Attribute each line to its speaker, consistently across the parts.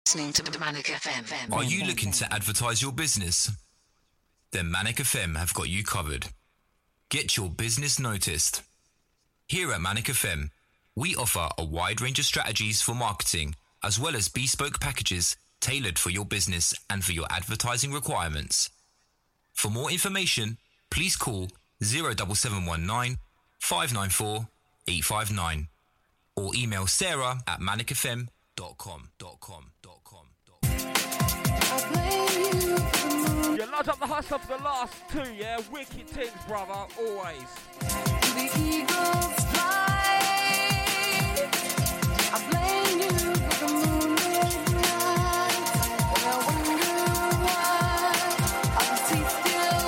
Speaker 1: Listening to Manic FM.
Speaker 2: Are you looking to advertise your business? Then Manic FM have got you covered. Get your business noticed. Here at Manic FM, we offer a wide range of strategies for marketing, as well as bespoke packages tailored for your business and for your advertising requirements. For more information, please call 07719 594 859 or email sarah@manicfm.com.
Speaker 3: You load up the hustle for the last two, yeah? Wicked things, brother, always.
Speaker 4: The eagles fly. I blame you for the moonlit night. And I wonder why are the teeth still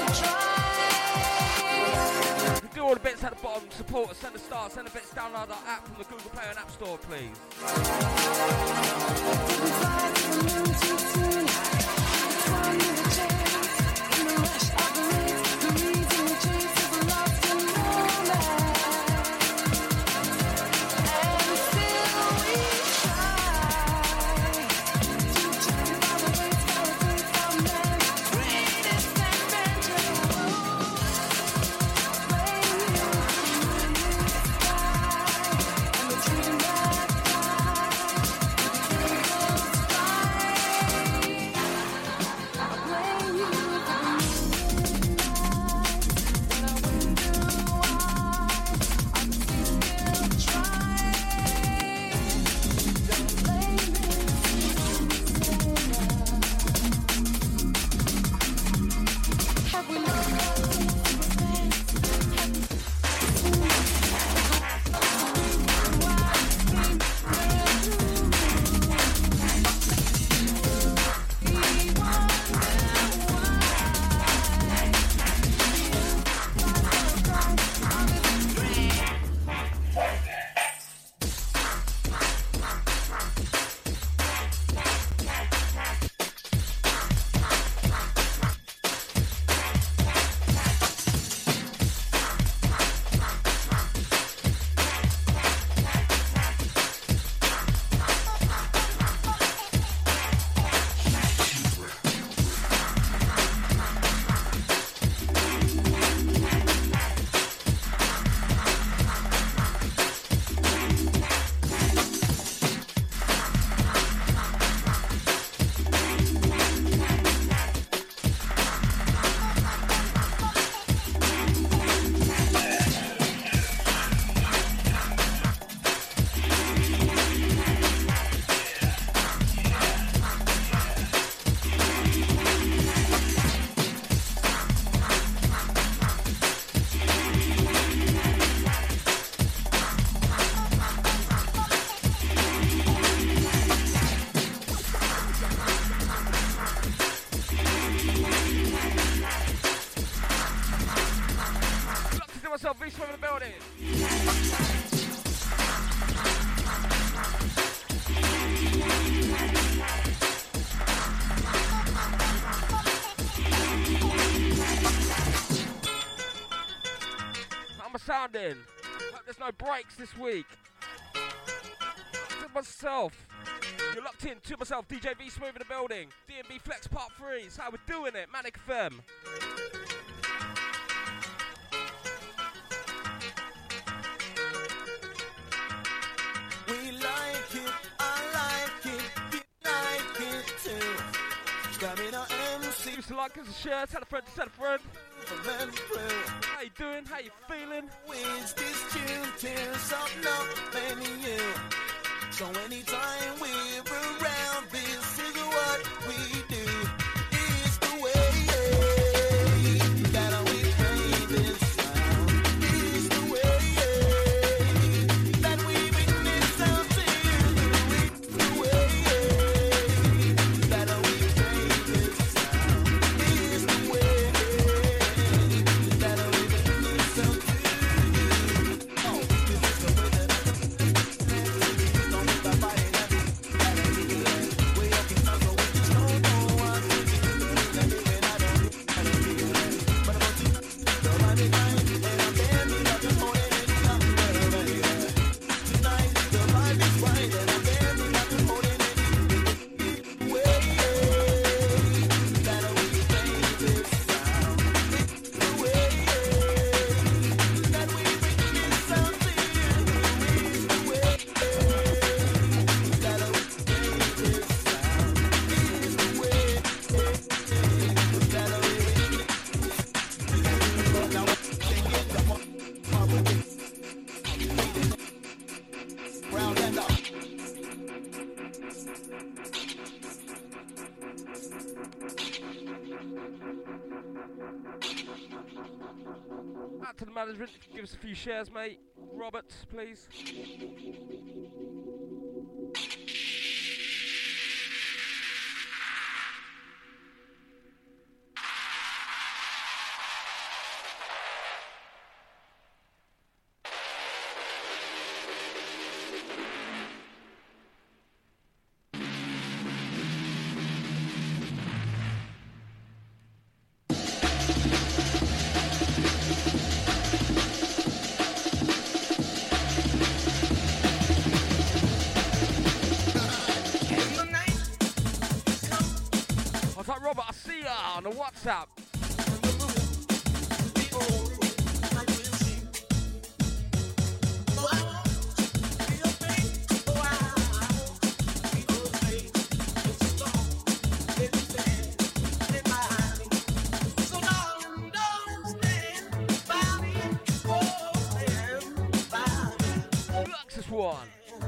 Speaker 4: dry.
Speaker 3: You do all the bits at the bottom, support us, send a star, send the bits, download our app from the Google Play and App Store, please.
Speaker 4: Didn't fly to the moon too soon. It's one with a chance. In the rush of the race, the reason we chase is lost in romance. And still we try to justify the waste of a great man's greatest adventure. Blame you for the sky and the dream that died.
Speaker 3: Sounding. Hope there's no breaks this week. To myself. You're locked in to myself, DJ V Smooth in the building. D&B Flex Part 3. It's how we're doing it. Manic FM.
Speaker 5: We like it, I like it, you like it too. Stamina MC.
Speaker 3: Used to like us a shirt, tell a friend to tell a friend. How you doing? How you feeling?
Speaker 5: Wins this tune till something up many you. So anytime we're around, this is what we do. It's the way that we play this sound. It's the way that we bring this sound to you. It's the way that we play this sound. It's the way.
Speaker 3: Out to the management, give us a few shares, mate. Robert, please. On the WhatsApp. Luxus one.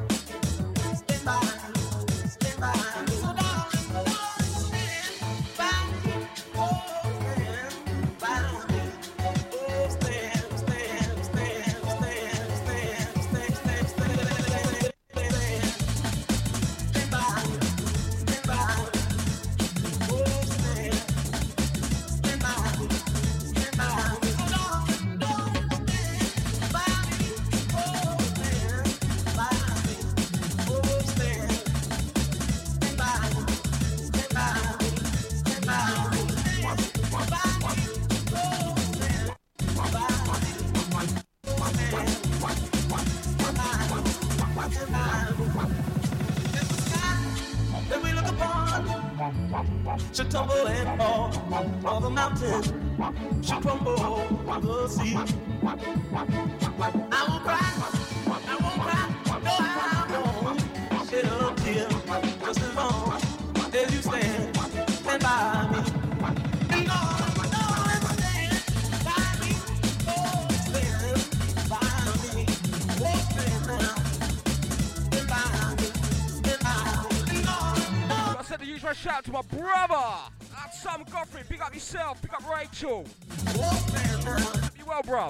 Speaker 5: Should tumble and fall, all the mountains should crumble the sea. I won't cry, I won't cry, no I won't shed a tear, just as long as you stand by me. And all stand by me, oh stand by me, oh stand now, stand by me, stand by me.
Speaker 3: I said the usual shout out to my brother. That's Sam Godfrey. Pick up yourself. Pick up Rachel. Be well, bruv.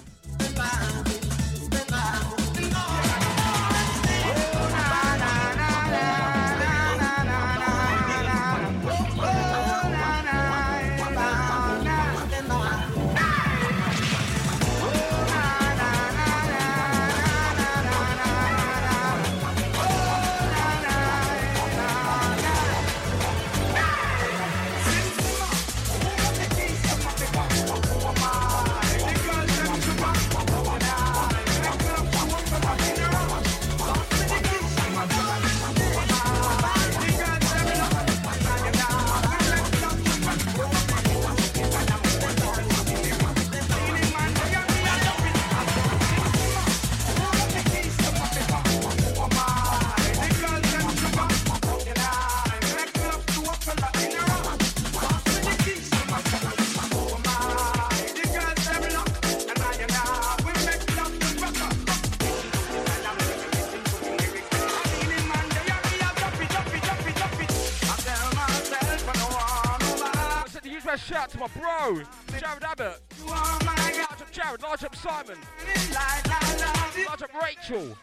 Speaker 3: Shout out to my bro, Jared Abbott. Large up Jared, large up Simon. Large up Rachel.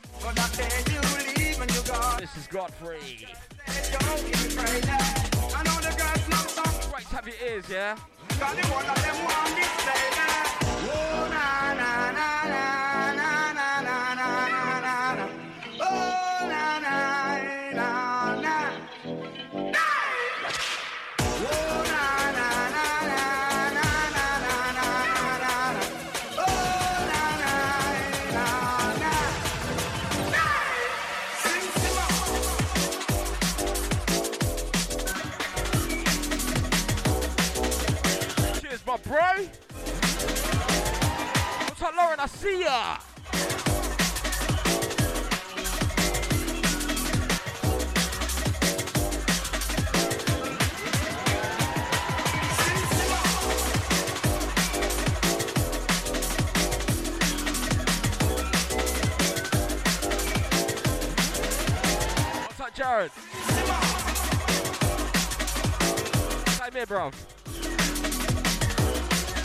Speaker 3: This is Godfrey. Great to have your ears, yeah? My bro, what's up, Lauren? I see ya. What's up, Jared? Same here, bro.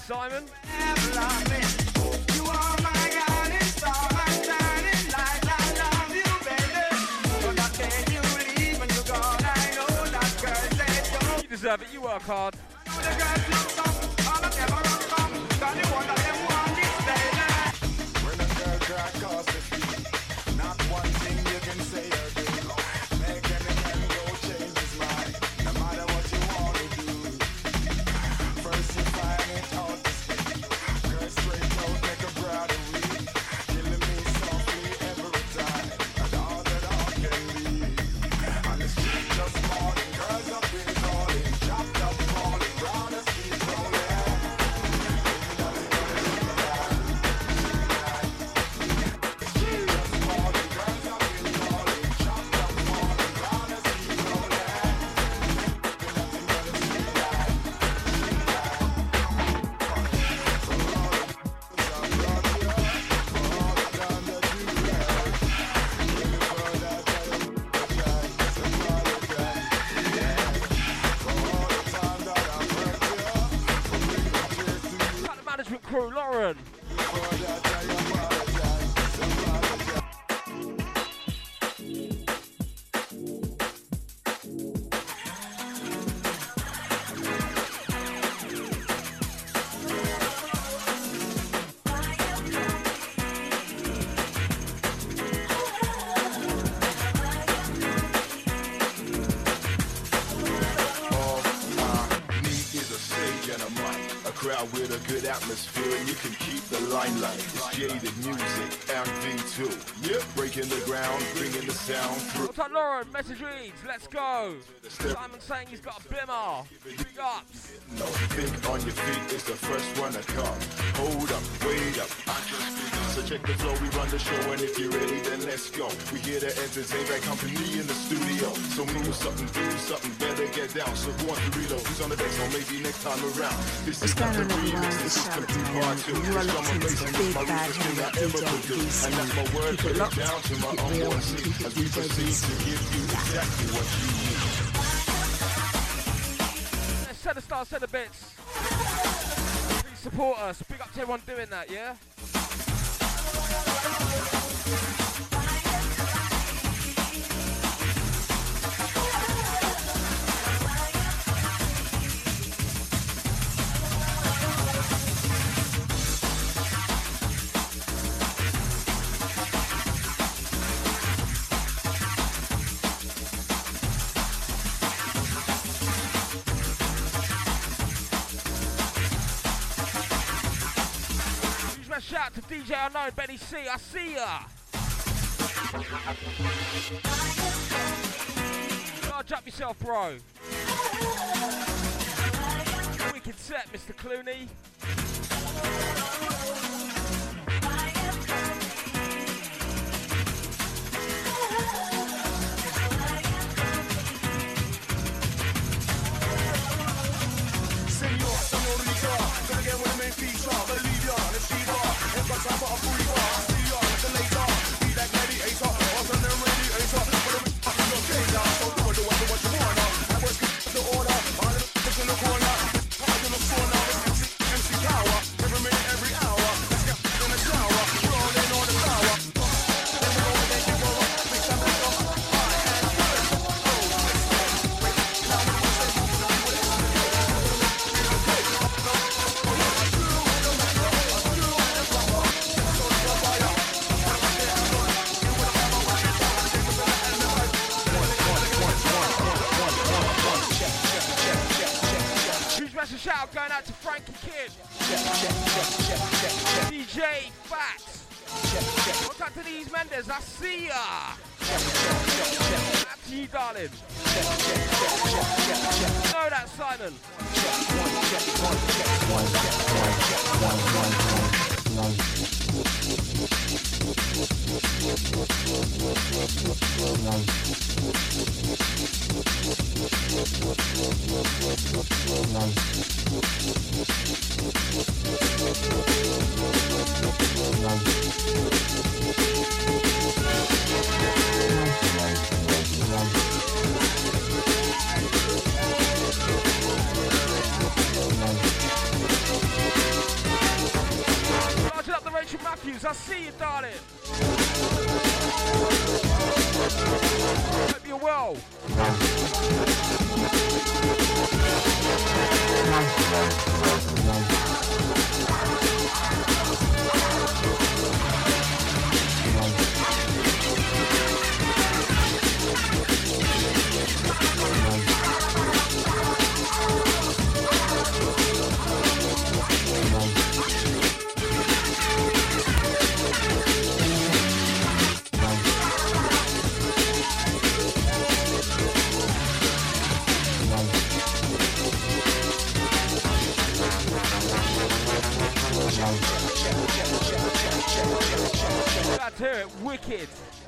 Speaker 3: Simon.
Speaker 5: You are my guiding star, my shining light. I love you, baby. But I can't you leave when you're gone. I know that girl said
Speaker 3: You deserve it. You work hard.
Speaker 5: the girls you come, all of them are come. Got the one of them want this baby. When a girl cry, cause the feet. Not one thing you can say or do. Make any man go change his mind. No matter what you want to do. First you find it out to speak. Girl straight out, make a brother weak. Killing me softly every time. And all that I can leave. On the street just falling, girls up in calling. Chopped up falling, round us keep rolling.
Speaker 3: Cut the management crew, Lauren.
Speaker 6: Need is a stage and a mic, a crowd with a good atmosphere, and you can keep the limelight. It's jaded music, MV2. Yep, breaking the ground, bringing the sound through.
Speaker 3: What's up, Lauren? Message reads. Let's go. Simon saying he's got a bimmer. Big ups.
Speaker 6: No, think on your feet is the first one to come. Hold up, wait up, I just begun. So check the flow, we run the show, and if you're ready, then let's go. We here to entertain that company in the studio. So move something, do something, better get down. So who wants to reload? Who's on the deck? So maybe next time around. This
Speaker 7: What's
Speaker 6: is not
Speaker 7: going
Speaker 6: the
Speaker 7: on, everyone?
Speaker 6: remix, this
Speaker 7: It's
Speaker 6: is
Speaker 7: Charlotte
Speaker 6: complete
Speaker 7: Mayo.
Speaker 6: part two.
Speaker 7: You are
Speaker 6: It's
Speaker 7: locked
Speaker 6: from
Speaker 7: into
Speaker 6: a
Speaker 7: the
Speaker 6: bass,
Speaker 7: Big
Speaker 6: my
Speaker 7: Bad
Speaker 6: roots is
Speaker 7: Home
Speaker 6: I ever
Speaker 7: DJ
Speaker 6: produced.
Speaker 7: DC.
Speaker 6: And that's my word,
Speaker 7: Keep
Speaker 6: put
Speaker 7: it
Speaker 6: it
Speaker 7: locked,
Speaker 6: down to my
Speaker 7: keep it real,
Speaker 6: unborn
Speaker 7: and
Speaker 6: seed.
Speaker 7: keep it
Speaker 6: As we
Speaker 7: DJ
Speaker 6: proceed to
Speaker 7: DC.
Speaker 6: give you exactly what you need.
Speaker 3: Let's send the stars, send the bits. Please support us. Big up to everyone doing that, yeah? Shout out to DJ Unknown, Benny C, I see ya! Charge up yourself, bro. Wicked set, Mr. Clooney.
Speaker 5: Senor, senorita, gonna get with the main feature. Believe ya, let's see ya. Ain't got time for a free bar. See ya, little later. Be that gladiator, awesome and radiator. But I'm in your data, so do what you wanna. I work the order, all the f***ers in the corner. Hard in the sauna, MC power. Every minute, every hour. Let's get in the shower, rolling on the flower. Then we go and then you go up, big time and go high and good. Now we wanna say,
Speaker 3: Huge massive shout out going out to Frankie Kid. DJ Fats. What's up to these Mendes? I see ya. Out to you, darling. Know that, Simon. Matthews, I see you, darling. Hope you're well. Glad to hear it, wicked.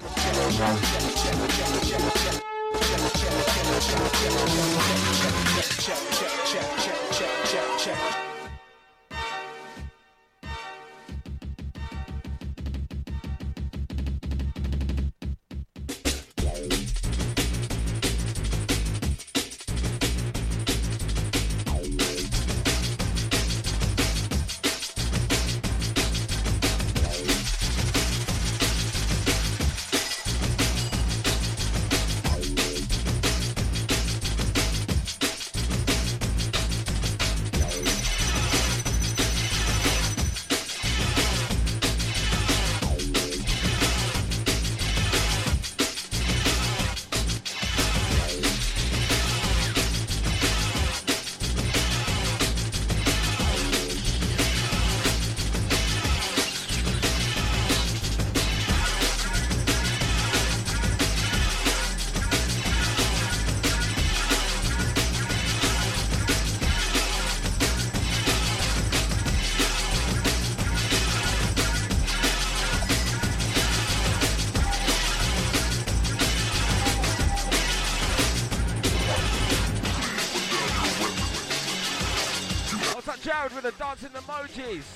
Speaker 3: Jared with the dancing emojis.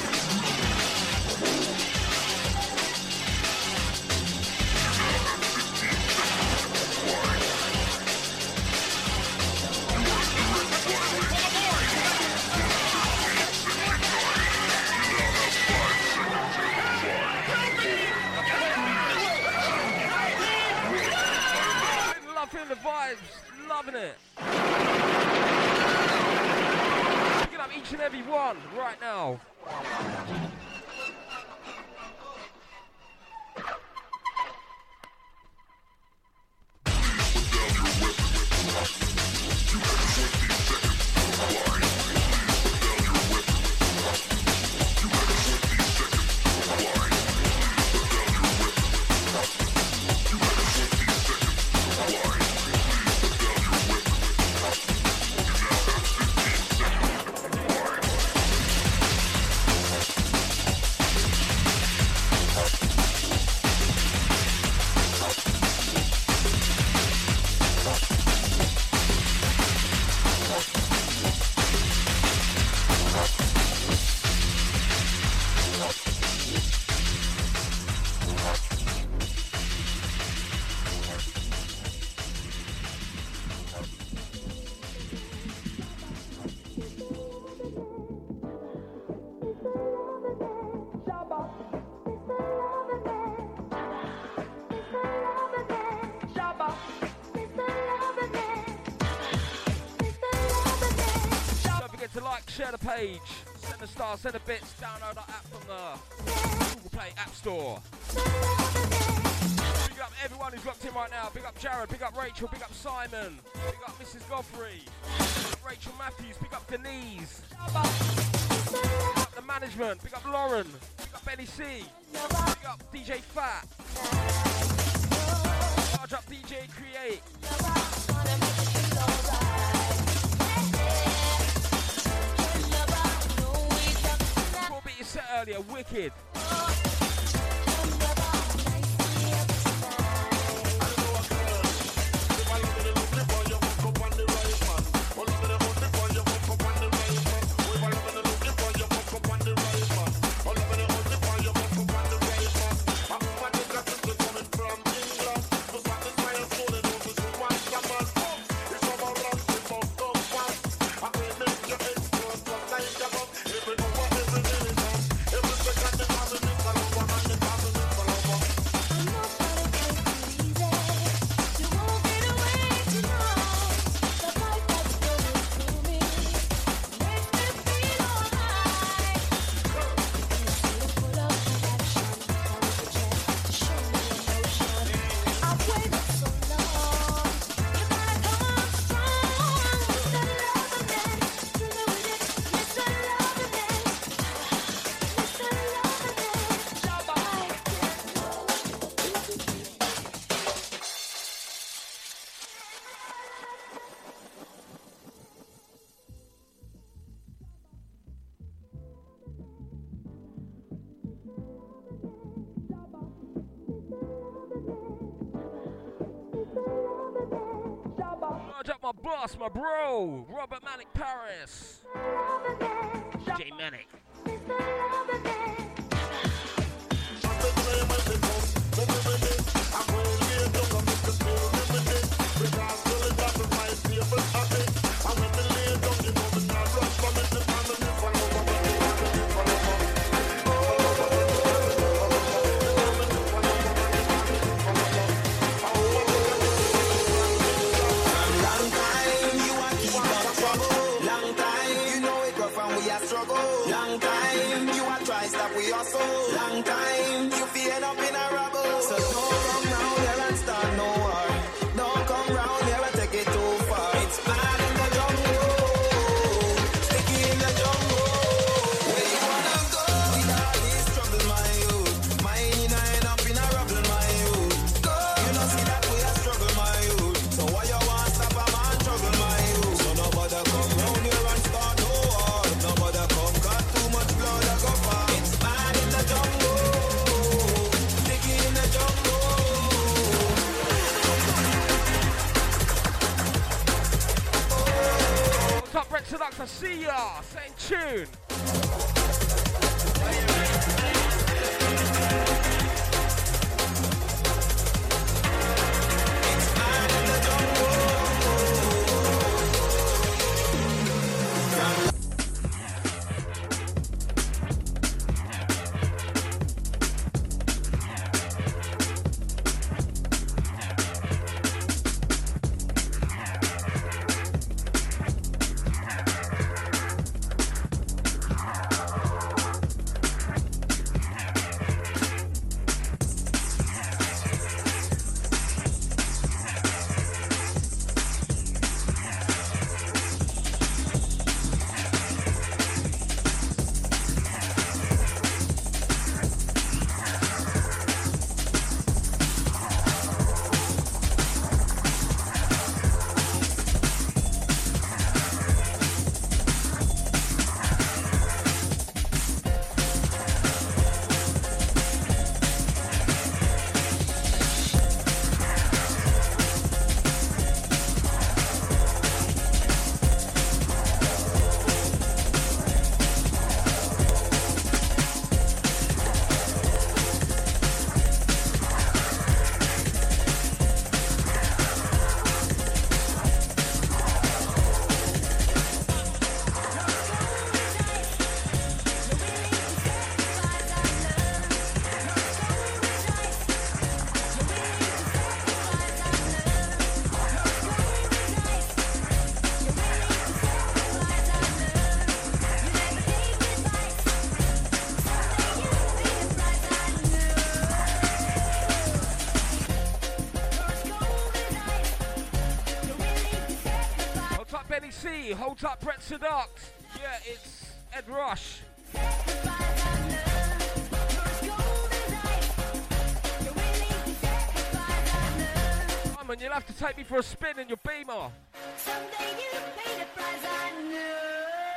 Speaker 3: Loving the vibes, loving it. Picking up each and every one right now. Share the page, send the stars, send the bits, download our app from the Google Play App Store. Big up everyone who's locked in right now. Big up Jared, big up Rachel, big up Simon, big up Mrs. Godfrey, big up Rachel Matthews, big up Denise, big up the management, big up Lauren, big up Benny C, big up DJ Fat, charge up DJ Create. You said earlier, wicked. boss, my bro, Robert Manic Paris. DJ Manic.
Speaker 5: Long time, you a try stop we hustle. Long time, you feel up in a rubble. So don't come round here and start no war. Don't come round here and take it too far. It's bad in the jungle, sticky in the jungle. Where you wanna go with all this trouble, my youth? Mine in a end up in a rubble, my youth. Go, you know see that we a struggle, my youth. So why you want stop a man struggle, my youth? So nobody come round here and start no war. Nobody come got too much blood I go far. It's bad in the jungle, sticky in the jungle.
Speaker 3: What's up, Rex Seductor? See ya. Same tune. Hold up, Brett Seduct. Yeah, it's Ed Rush. Simon, you'll have to take me for a spin in your Beamer.
Speaker 4: Someday you pay the price, I know.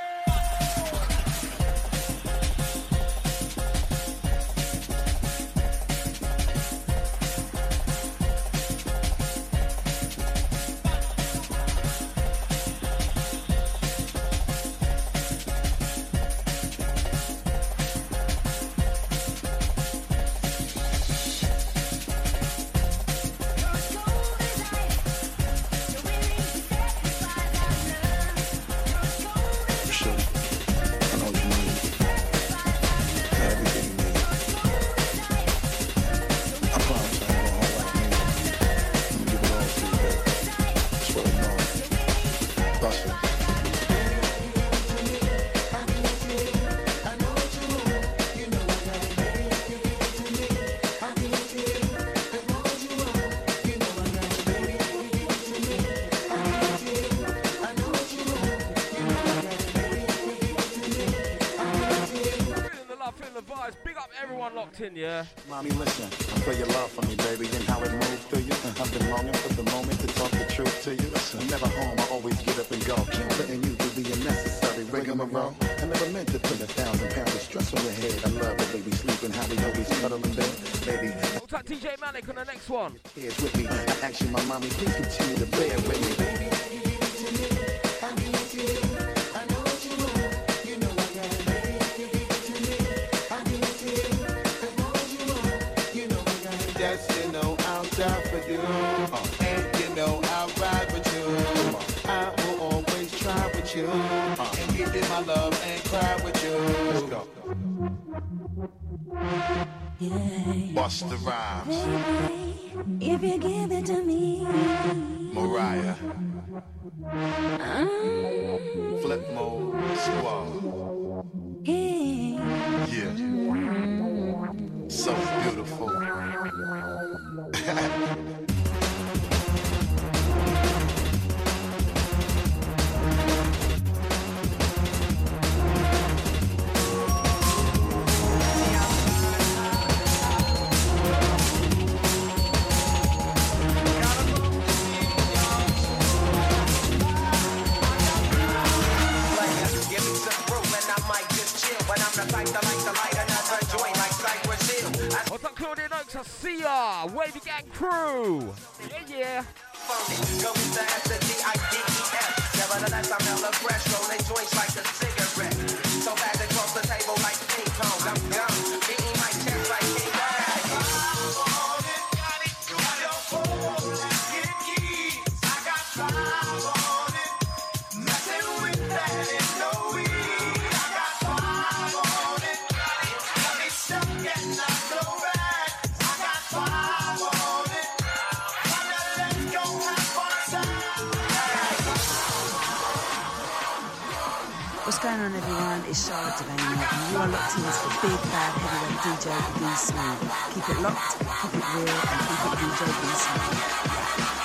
Speaker 3: In, yeah.
Speaker 7: Mommy, listen, I feel your love for me, baby, and how it moves through you. I've been longing for the moment to talk the truth to you. I'm never home, I always get up and go. Letting you do the unnecessary rigmarole. I never meant to put 1,000 pounds of stress on your head. I love the baby sleeping, how we always cuddle in bed. Baby,
Speaker 3: what's that, DJ Manic on the next one?
Speaker 7: Here's with me. I ask you, my mommy, please continue to bear with me, baby. die for you. And you know I'll ride with you. I will always try with you. And give you my love and cry with you. Let's go. Bust the rhymes.
Speaker 4: If you give it to me,
Speaker 7: Mariah. Flip mode, squad.
Speaker 4: hey,
Speaker 7: Yeah. So beautiful.
Speaker 5: Give me some proof and I might just chill. But I'm the type to like to light another joint like Cypress Hill.
Speaker 3: What's up, Claudia Noakes? I see ya. Wavy Gang Crew. Yeah.
Speaker 5: Go with the S-T-I-D-E-S. Nevertheless, I'm hella fresh, rolling joints like a cigarette. So fast across the table like ping pong. I'm gone, beating my chest like King Kong.
Speaker 8: What's going on, everyone? It's Charlotte Delaney, and you are locked in for Big Bad Heavyweight DJ B Smooth. Keep it locked, keep it real, and keep it DJ B Smooth.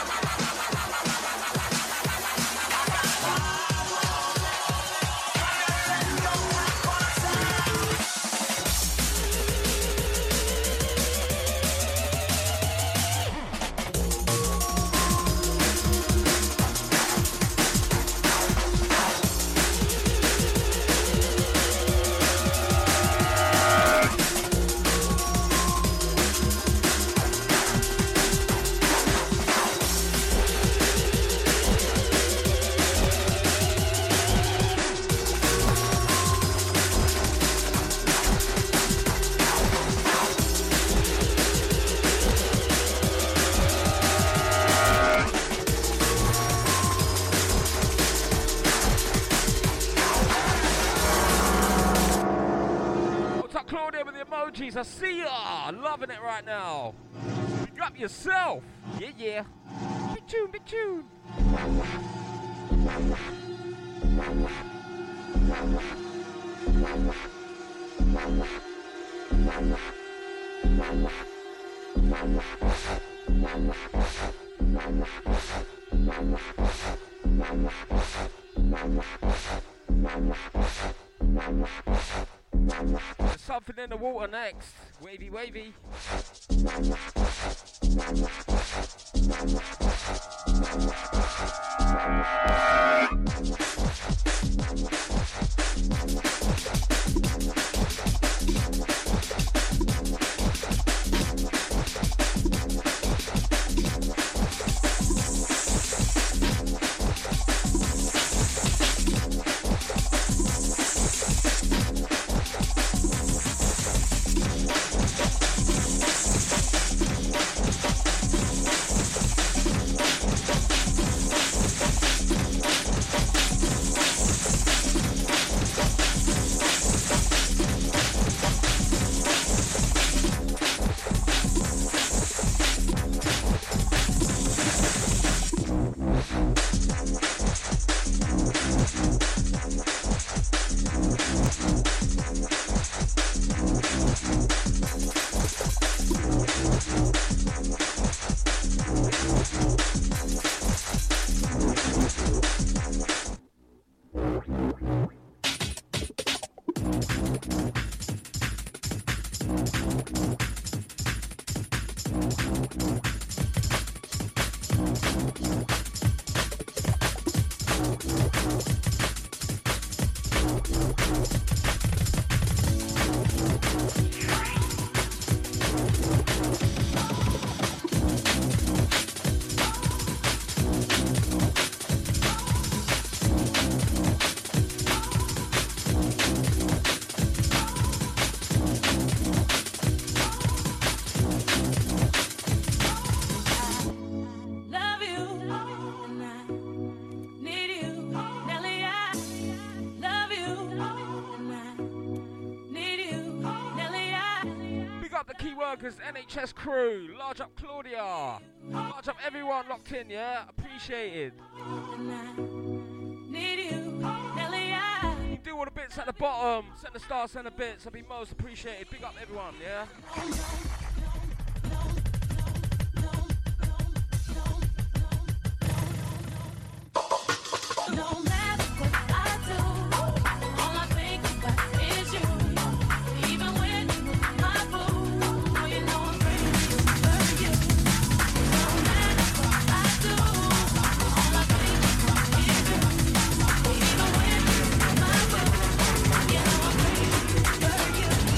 Speaker 3: I see ya! Loving it right now. Big up yourself. Yeah. Big tune. There's something in the water next. Wavy. workers, NHS crew, large up Claudia, large up everyone locked in, yeah? Appreciated. You do all the bits at the bottom, send the stars, send the bits, I'll be most appreciated. Big up everyone, yeah?
Speaker 4: No matter what I do, all I think about is you. Even when you move my boo, you know I'm crazy for you. No matter what I do, all I think about is you. Even when you move my boo, you know I'm crazy for you.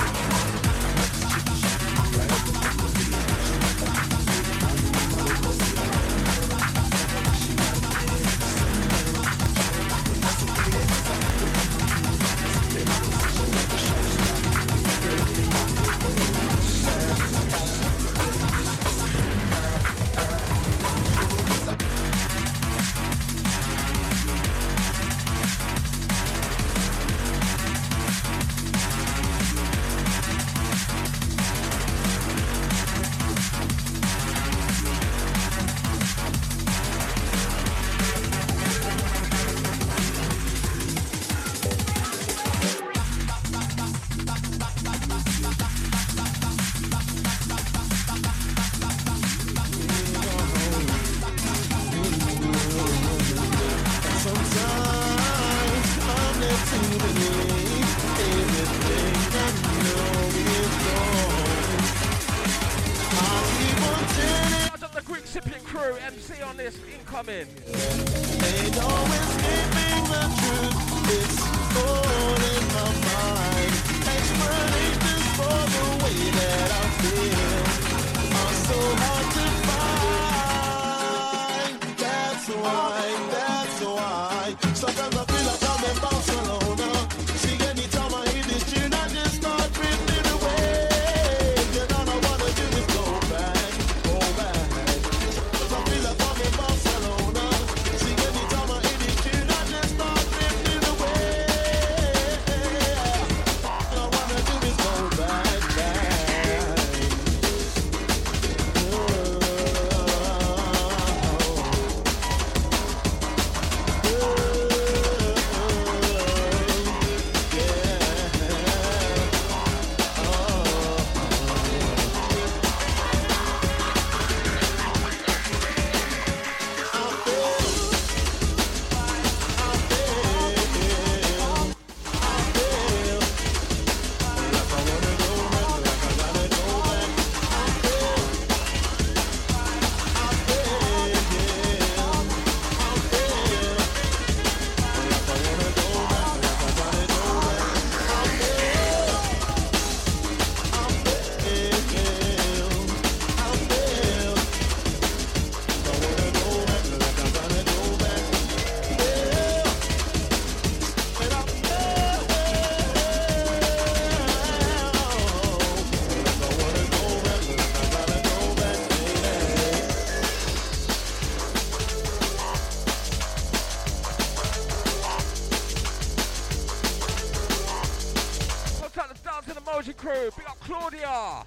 Speaker 3: crew. Big up Claudia.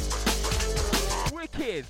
Speaker 3: Wicked.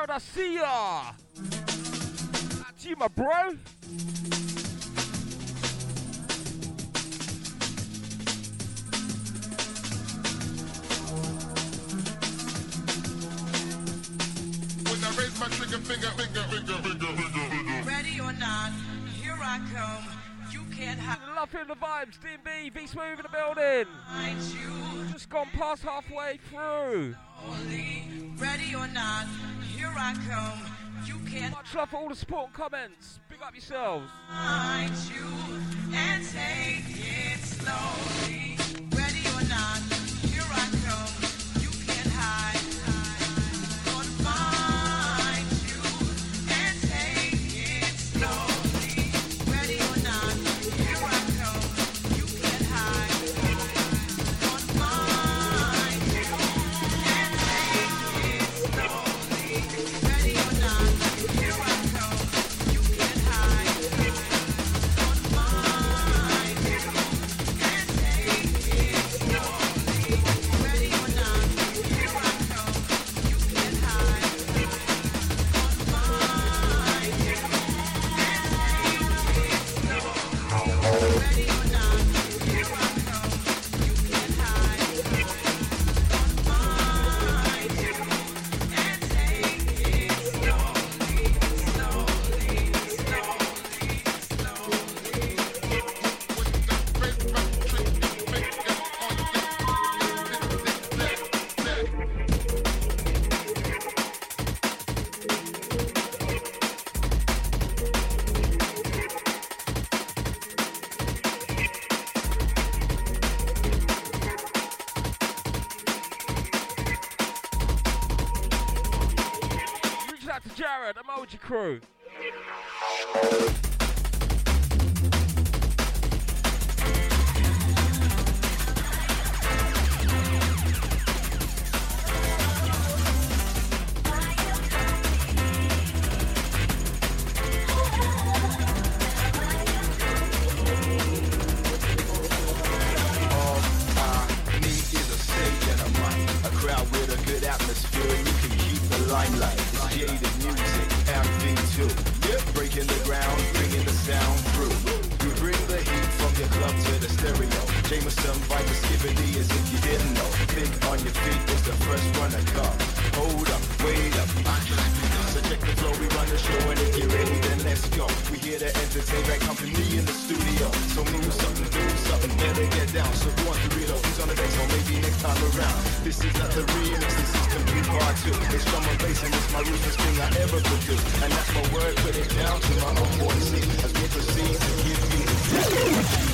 Speaker 3: Jared, I see ya. That's you, my bro.
Speaker 6: When I raise my trigger finger.
Speaker 5: Ready or not, here I come. You can't hide
Speaker 3: Love feeling the vibes. D&B, V Smooth in the building.
Speaker 5: you.
Speaker 3: Just gone past halfway through.
Speaker 5: Only ready or not, here I come. You can't
Speaker 3: Much love for all the support and comments. Big up yourselves.
Speaker 5: find you and take it slowly. Ready or not, here I come. You can't hide. Gonna find you and take it slowly. Ready or not, here I come. You can't hide. Gonna find you and take it slowly. Ready or not, here I come. You can't hide. Gonna find you and take it slowly. Ready or not, here I come. You can't hide. Gonna find you and take it slowly. Ready or not, here I come. You can't hide. Gonna find you and take it
Speaker 3: Reach out to Jared, Emoji Crew.
Speaker 6: All I need is a stage and a mic, a crowd with a good atmosphere. You can keep the limelight. It's jaded music, MV2. Yep, breaking the ground, bringing the sound through. You bring the heat from your club to the stereo. Jameson, Viper, Skibbity, as if you didn't know. Think on your feet is the first one to come. Hold up, wait up. So check the flow, we run the show, and if you're ready, then let's go. We here to entertain that company in the studio. So move something, do something, better get down. So who wants to read up? Who's on the deck? So maybe next time around. This is not the remix, this is complete part two. It's drum and bass, and it's my ruthless thing I ever produce. And that's my word, put it down to my own voice. As we proceed to give you the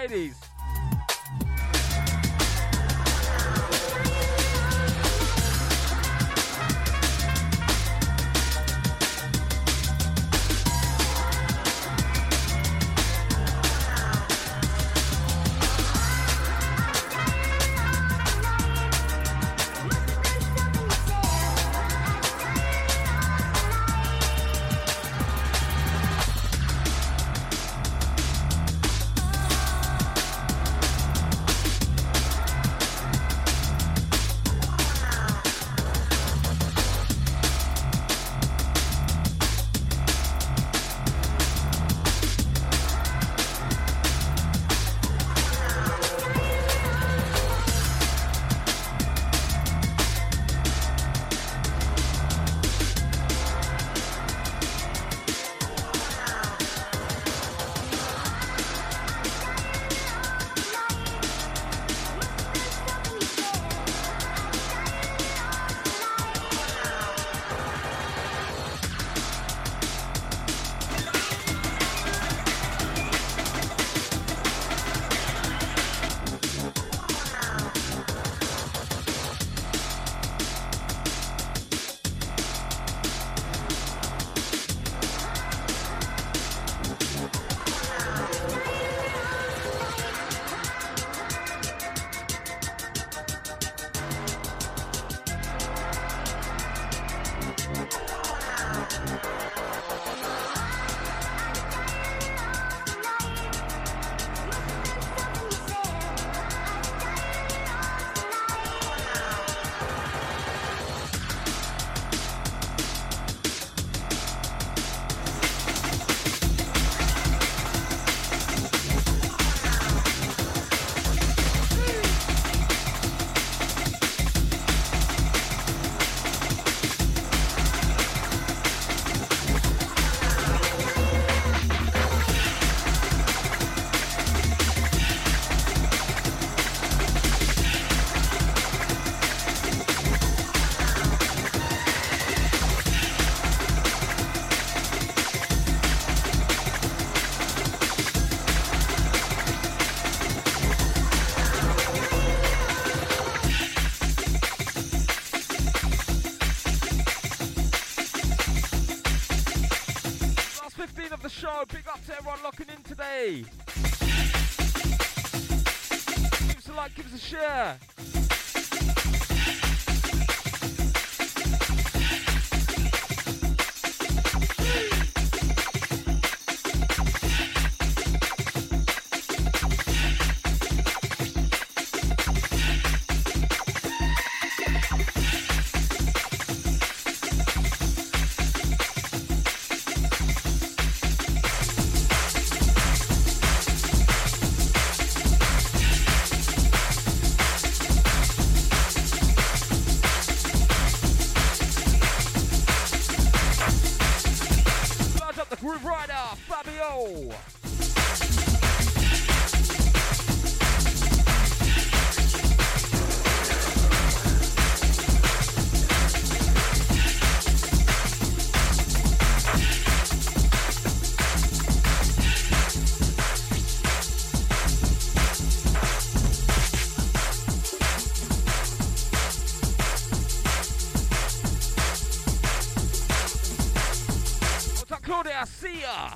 Speaker 3: ladies. Big up to everyone locking in today. Give us a like, give us a share. Groove Rider, Fabio. Claudia, see ya.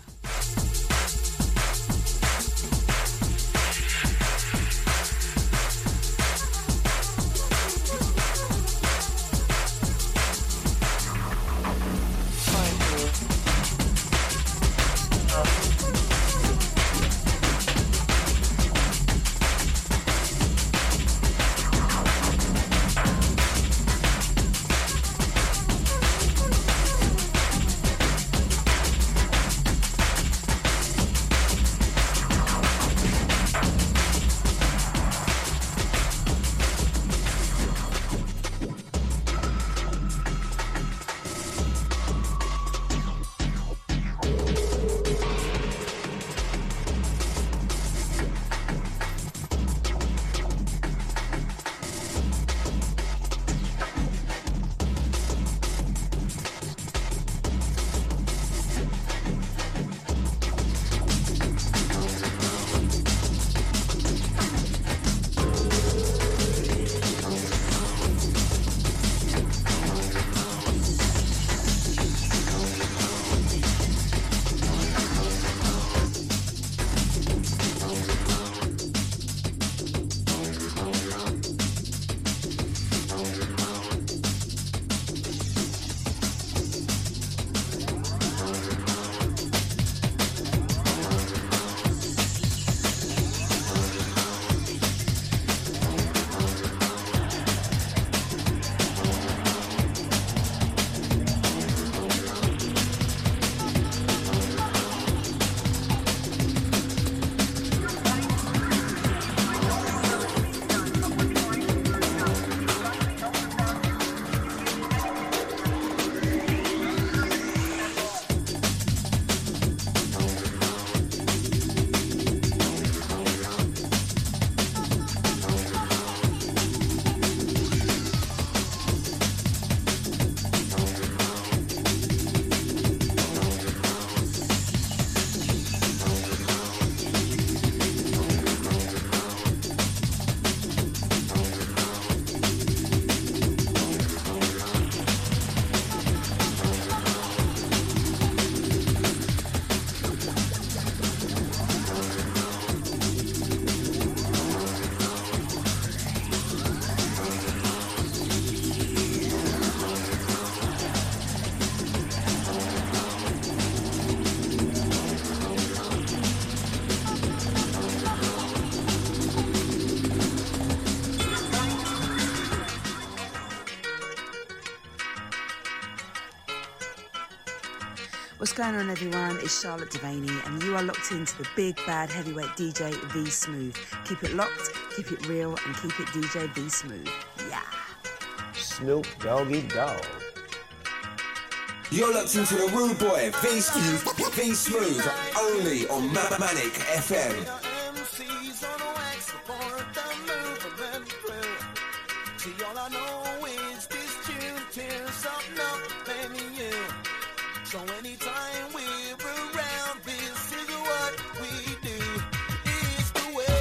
Speaker 8: What's going on, everyone? It's Charlotte Devaney, and you are locked into the big bad heavyweight DJ V Smooth. Keep it locked, keep it real, and keep it DJ V Smooth. Yeah.
Speaker 9: Snoop Doggy Dogg.
Speaker 10: You're locked into the Rude Boy, V Smooth, only on Manic FM.
Speaker 5: MCs on wax support the movement through. See, all I know is this tune tears up nothing in you. So anytime we're around, this is what we do. It's the way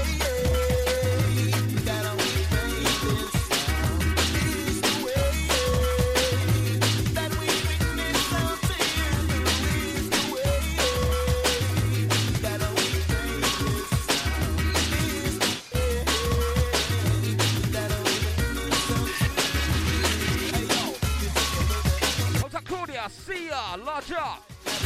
Speaker 5: that we make this sound. It's the way that we bring this sound to you. It's the way that we make this sound. It's the way that we bring this sound to you. Hey yo,
Speaker 3: What's up, Claudia? See ya, large up.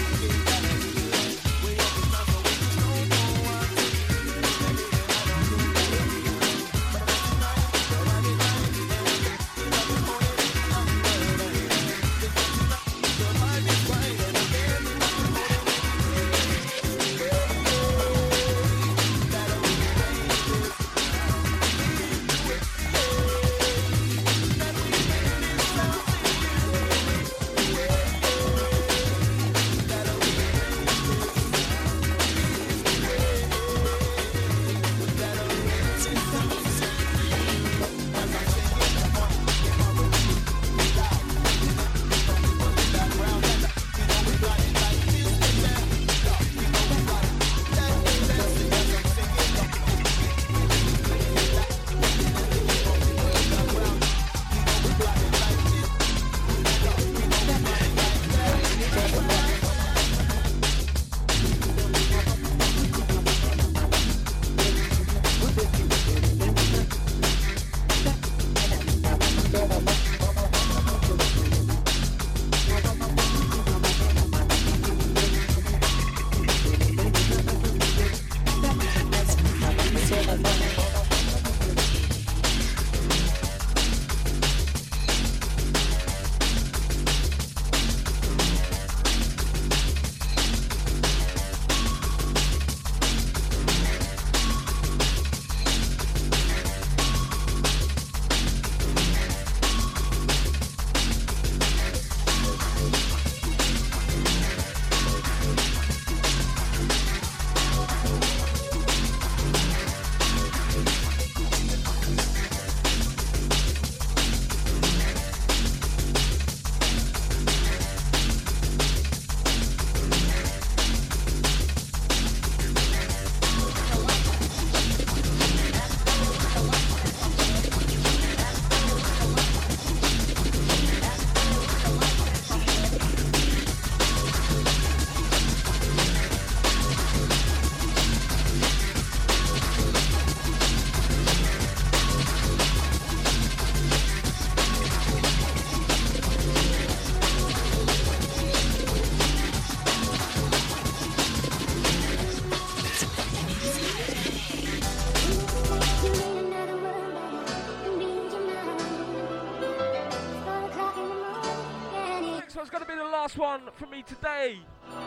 Speaker 3: One for me today.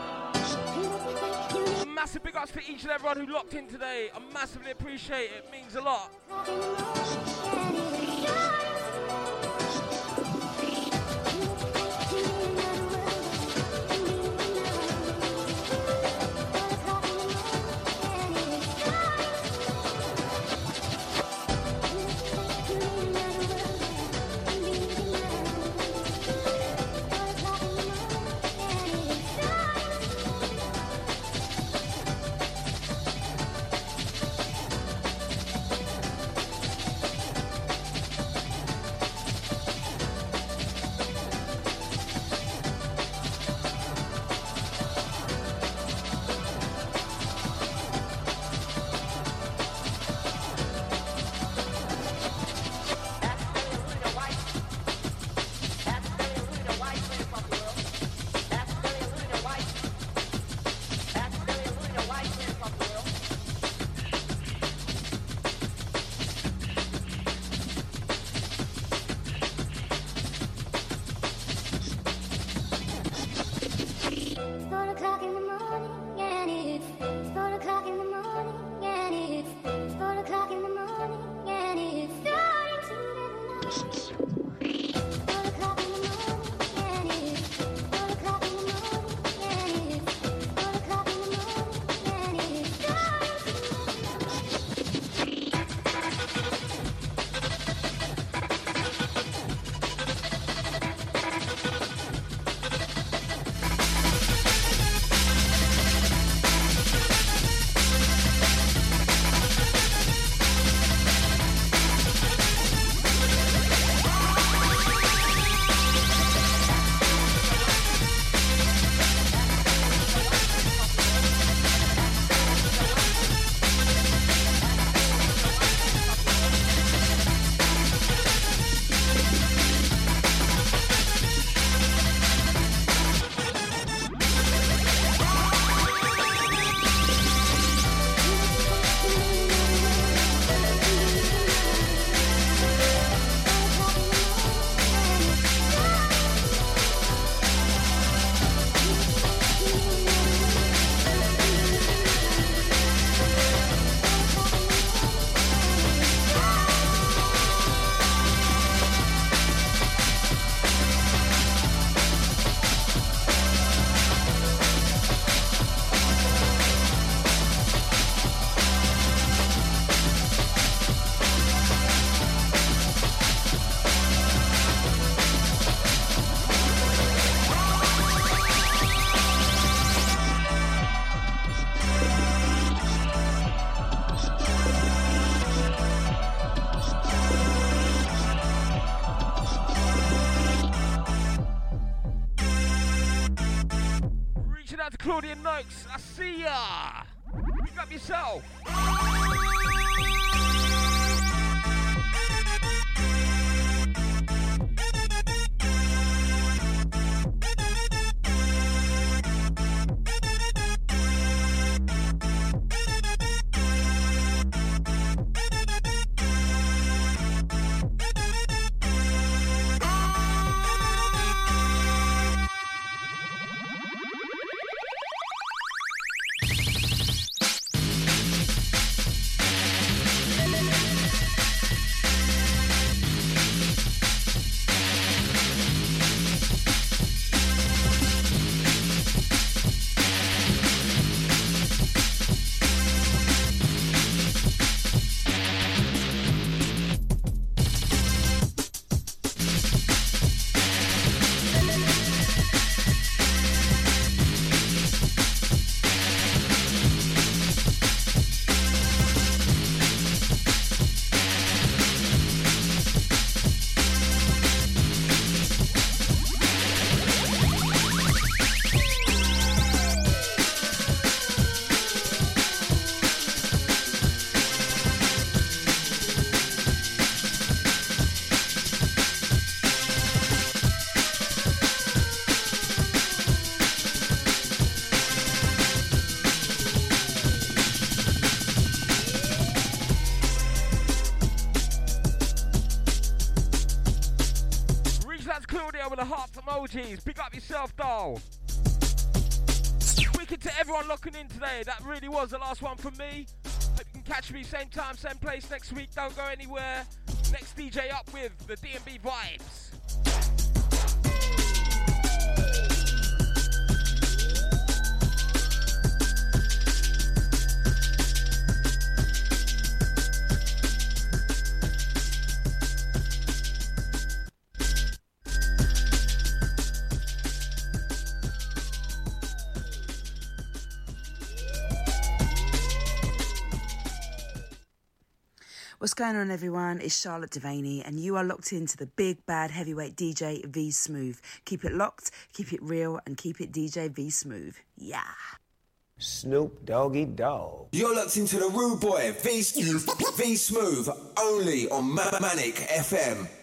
Speaker 3: Massive big ups for each and everyone who locked in today. I massively appreciate it. It means a lot. Claudia Noakes. I see ya. Pick up yourself. Emojis, pick up yourself, doll. Wicked to everyone locking in today. That really was the last one from me. Hope you can catch me same time, same place next week. Don't go anywhere. Next DJ up with the D&B vibes.
Speaker 8: What's going on, everyone? It's Charlotte Devaney, and you are locked into the big bad heavyweight DJ V Smooth. Keep it locked, keep it real, and keep it DJ V Smooth. Yeah.
Speaker 9: Snoop Doggy Dogg.
Speaker 10: You're locked into the Rude Boy V Smooth, only on Manic FM.